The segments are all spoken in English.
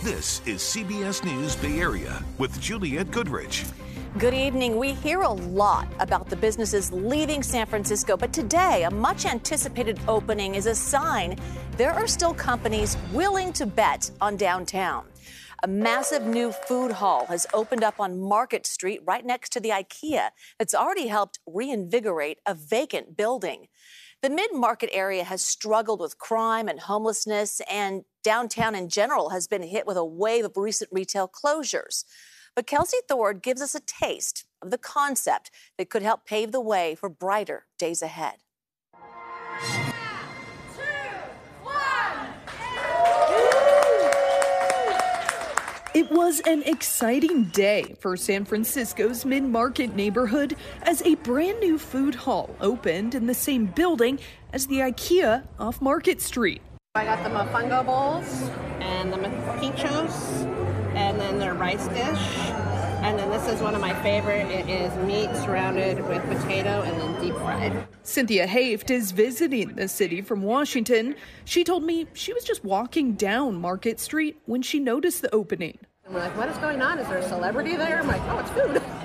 This is CBS News Bay Area with Juliette Goodrich. Good evening. We hear a lot about the businesses leaving San Francisco, but today a much anticipated opening is a sign there are still companies willing to bet on downtown. A massive new food hall has opened up on Market Street right next to the IKEA that's already helped reinvigorate a vacant building. The mid-market area has struggled with crime and homelessness, and downtown in general has been hit with a wave of recent retail closures. But Kelsey Thord gives us a taste of the concept that could help pave the way for brighter days ahead. It was an exciting day for San Francisco's mid-market neighborhood as a brand new food hall opened in the same building as the IKEA off Market Street. I got the mofongo bowls and the mojitos and then their rice dish. And then this is one of my favorite. It is meat surrounded with potato and then deep fried. Cynthia Haft is visiting the city from Washington. She told me she was just walking down Market Street when she noticed the opening. And we're like, what is going on? Is there a celebrity there? I'm like, oh, it's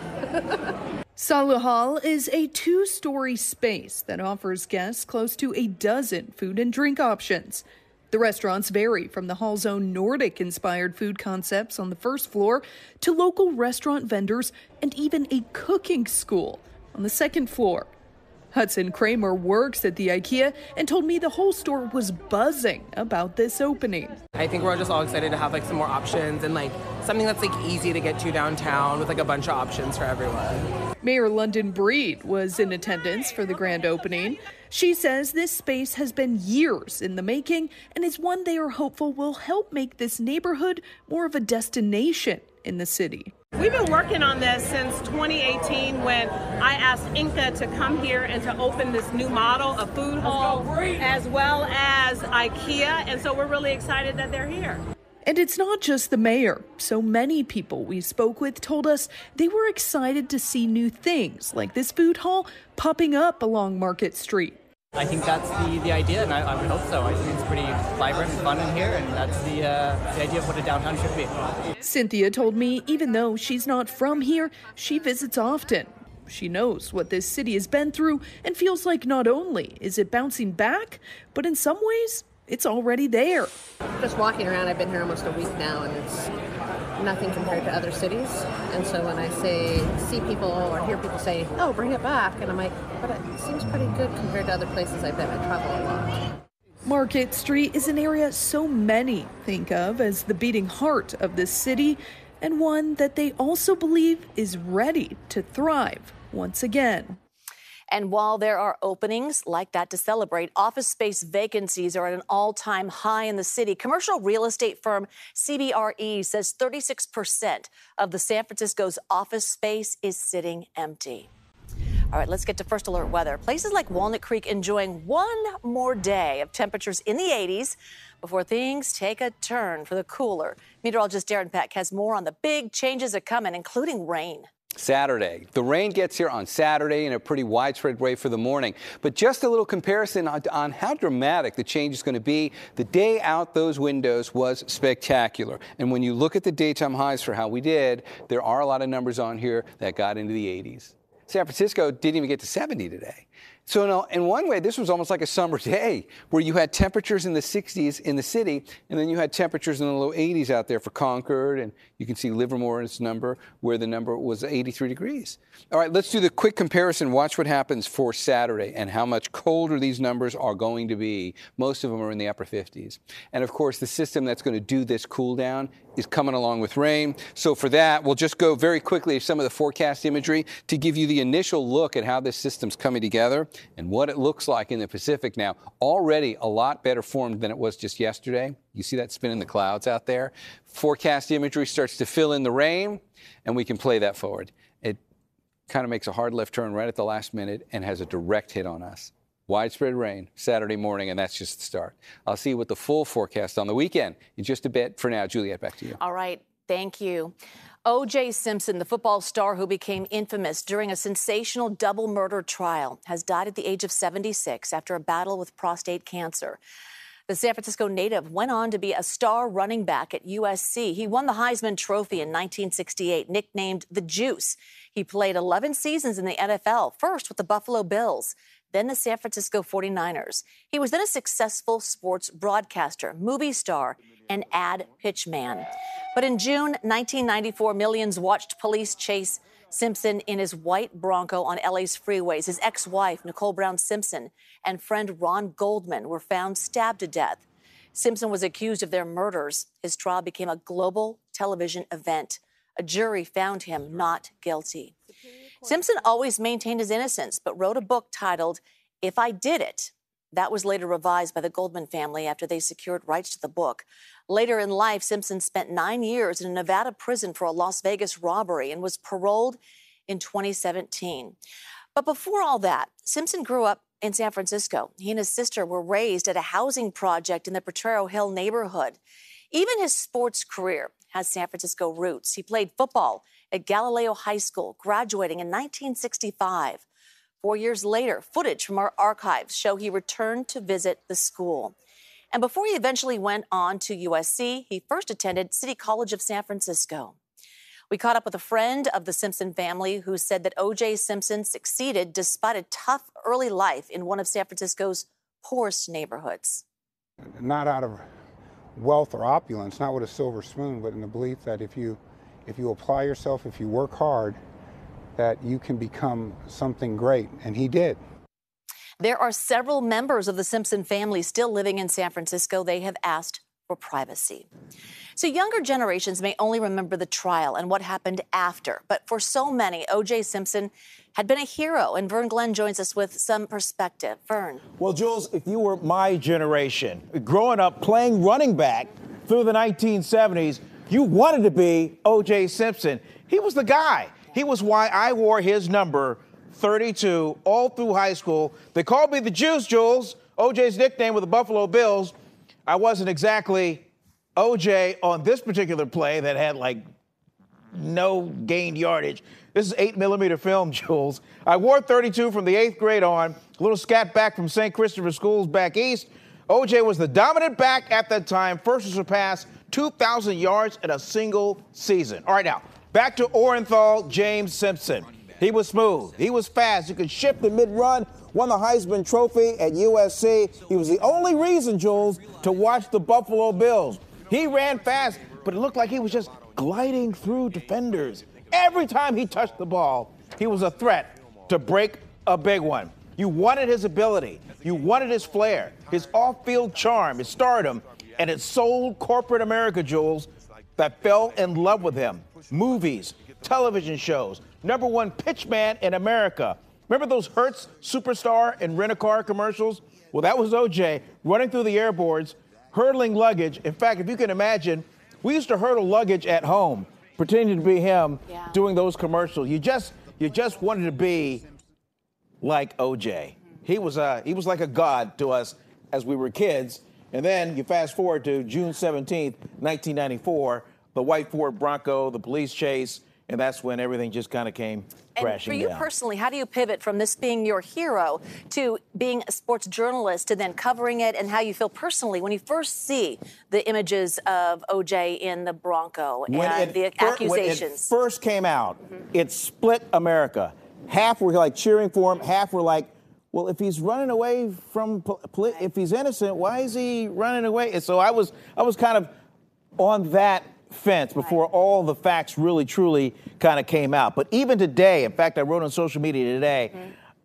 food. Salu Hall is a two-story space that offers guests close to a dozen food and drink options. The restaurants vary from the hall's own Nordic-inspired food concepts on the first floor to local restaurant vendors and even a cooking school on the second floor. Hudson Kramer works at the IKEA and told me the whole store was buzzing about this opening. I think we're just all excited to have some more options and something that's easy to get to downtown with a bunch of options for everyone. Mayor London Breed was in attendance for the grand opening. She says this space has been years in the making and is one they are hopeful will help make this neighborhood more of a destination in the city. We've been working on this since 2018 when I asked Inca to come here and to open this new model of food hall as well as IKEA. And so we're really excited that they're here. And it's not just the mayor. So many people we spoke with told us they were excited to see new things like this food hall popping up along Market Street. I think that's the idea, and I would hope so. I think it's pretty vibrant and fun in here, and that's the idea of what a downtown should be. Cynthia told me even though she's not from here, she visits often. She knows what this city has been through and feels like not only is it bouncing back, but in some ways, it's already there. Just walking around, I've been here almost a week now, and it's nothing compared to other cities. And so when I see people or hear people say, oh, bring it back, and I'm like, but it seems pretty good compared to other places I've been. I travel a lot. Market Street is an area so many think of as the beating heart of this city, and one that they also believe is ready to thrive once again. And while there are openings like that to celebrate, office space vacancies are at an all-time high in the city. Commercial real estate firm CBRE says 36% of the San Francisco's office space is sitting empty. All right, let's get to First Alert weather. Places like Walnut Creek enjoying one more day of temperatures in the 80s before things take a turn for the cooler. Meteorologist Darren Peck has more on the big changes that come in, including rain. Saturday. The rain gets here on Saturday in a pretty widespread way for the morning. But just a little comparison on how dramatic the change is going to be. The day out those windows was spectacular. And when you look at the daytime highs for how we did, there are a lot of numbers on here that got into the 80s. San Francisco didn't even get to 70 today. So in one way, this was almost like a summer day where you had temperatures in the 60s in the city, and then you had temperatures in the low 80s out there for Concord, and you can see Livermore's number, where the number was 83 degrees. All right, let's do the quick comparison. Watch what happens for Saturday and how much colder these numbers are going to be. Most of them are in the upper 50s. And, of course, the system that's going to do this cool down is coming along with rain. So for that, we'll just go very quickly to some of the forecast imagery to give you the initial look at how this system's coming together and what it looks like in the Pacific now. Already a lot better formed than it was just yesterday. You see that spin in the clouds out there? Forecast imagery starts to fill in the rain, and we can play that forward. It kind of makes a hard left turn right at the last minute and has a direct hit on us. Widespread rain Saturday morning, and that's just the start. I'll see you with the full forecast on the weekend in just a bit. For now, Juliette, back to you. All right. Thank you. O.J. Simpson, the football star who became infamous during a sensational double murder trial, has died at the age of 76 after a battle with prostate cancer. The The San Francisco native went on to be a star running back at USC. He won the Heisman Trophy in 1968, nicknamed the Juice. He played 11 seasons in the NFL, first with the Buffalo Bills, then the San Francisco 49ers. He was then a successful sports broadcaster, movie star, and ad pitchman. But in June 1994, millions watched police chase Simpson in his white Bronco on LA's freeways. His ex-wife, Nicole Brown Simpson, and friend Ron Goldman were found stabbed to death. Simpson was accused of their murders. His trial became a global television event. A jury found him not guilty. Simpson always maintained his innocence, but wrote a book titled If I Did It. That was later revised by the Goldman family after they secured rights to the book. Later in life, Simpson spent 9 years in a Nevada prison for a Las Vegas robbery and was paroled in 2017. But before all that, Simpson grew up in San Francisco. He and his sister were raised at a housing project in the Potrero Hill neighborhood. Even his sports career has San Francisco roots. He played football at Galileo High School, graduating in 1965. 4 years later, footage from our archives show he returned to visit the school. And before he eventually went on to USC, he first attended City College of San Francisco. We caught up with a friend of the Simpson family who said that O.J. Simpson succeeded despite a tough early life in one of San Francisco's poorest neighborhoods. Not out of wealth or opulence, not with a silver spoon, but in the belief that if you apply yourself, if you work hard, that you can become something great, and he did. There are several members of the Simpson family still living in San Francisco. They have asked for privacy. So younger generations may only remember the trial and what happened after. But for so many, O.J. Simpson had been a hero. And Vern Glenn joins us with some perspective. Vern. Well, Jules, if you were my generation, growing up playing running back through the 1970s, you wanted to be O.J. Simpson. He was the guy. He was why I wore his number 32 all through high school. They called me the Juice, Jules, O.J.'s nickname with the Buffalo Bills. I wasn't exactly O.J. on this particular play that had, no gained yardage. This is 8mm film, Jules. I wore 32 from the 8th grade on, a little scat back from St. Christopher Schools back east. O.J. was the dominant back at that time, first to surpass 2,000 yards in a single season. All right, now, back to Orenthal James Simpson. He was smooth. He was fast. He could shift the mid-run, won the Heisman Trophy at USC. He was the only reason, Jules, to watch the Buffalo Bills. He ran fast, but it looked like he was just gliding through defenders. Every time he touched the ball, he was a threat to break a big one. You wanted his ability. You wanted his flair, his off-field charm, his stardom, and it sold corporate America, Jules, that fell in love with him. Movies, television shows, #1 pitchman in America. Remember those Hertz Superstar and Rent-A-Car commercials? Well, that was O.J. running through the airboards, hurdling luggage. In fact, if you can imagine, we used to hurdle luggage at home, pretending to be him doing those commercials. You just wanted to be like O.J. He was like a god to us as we were kids. And then you fast forward to June 17th, 1994, the white Ford Bronco, the police chase, and that's when everything just kind of came crashing down. And for you personally, how do you pivot from this being your hero to being a sports journalist to then covering it, and how you feel personally when you first see the images of O.J. in the Bronco and the accusations? When it first came out, it split America. Half were cheering for him, half were like, well, if he's running away from, if he's innocent, why is he running away? And so I was kind of on that fence before all the facts really, truly kind of came out. But even today, in fact, I wrote on social media today,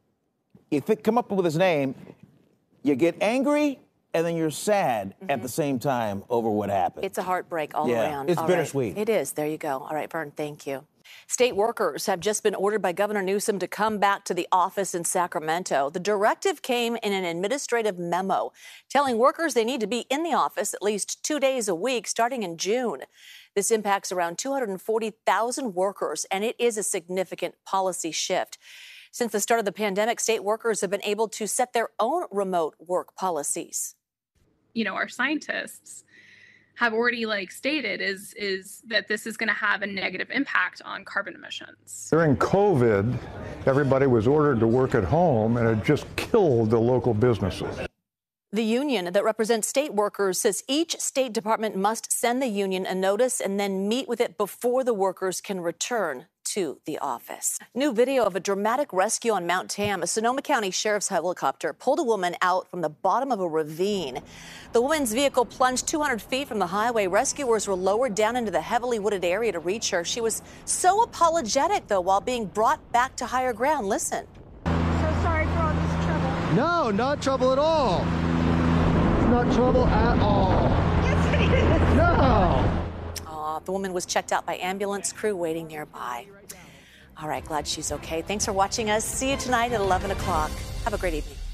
if it come up with his name, you get angry and then you're sad at the same time over what happened. It's a heartbreak all around. It's bittersweet. Right. It is. There you go. All right, Vern, thank you. State workers have just been ordered by Governor Newsom to come back to the office in Sacramento. The directive came in an administrative memo telling workers they need to be in the office at least 2 days a week starting in June. This impacts around 240,000 workers, and it is a significant policy shift. Since the start of the pandemic, state workers have been able to set their own remote work policies. Our scientists have already stated is that this is going to have a negative impact on carbon emissions. During COVID, everybody was ordered to work at home, and it just killed the local businesses. The union that represents state workers says each state department must send the union a notice and then meet with it before the workers can return to the office. New video of a dramatic rescue on Mount Tam. A Sonoma County Sheriff's helicopter pulled a woman out from the bottom of a ravine. The woman's vehicle plunged 200 feet from the highway. Rescuers were lowered down into the heavily wooded area to reach her. She was so apologetic, though, while being brought back to higher ground. Listen. So sorry for all this trouble. No, not trouble at all. Not trouble at all. Yes, it is. No. The woman was checked out by ambulance crew waiting nearby. All right, glad she's okay. Thanks for watching us. See you tonight at 11 o'clock. Have a great evening.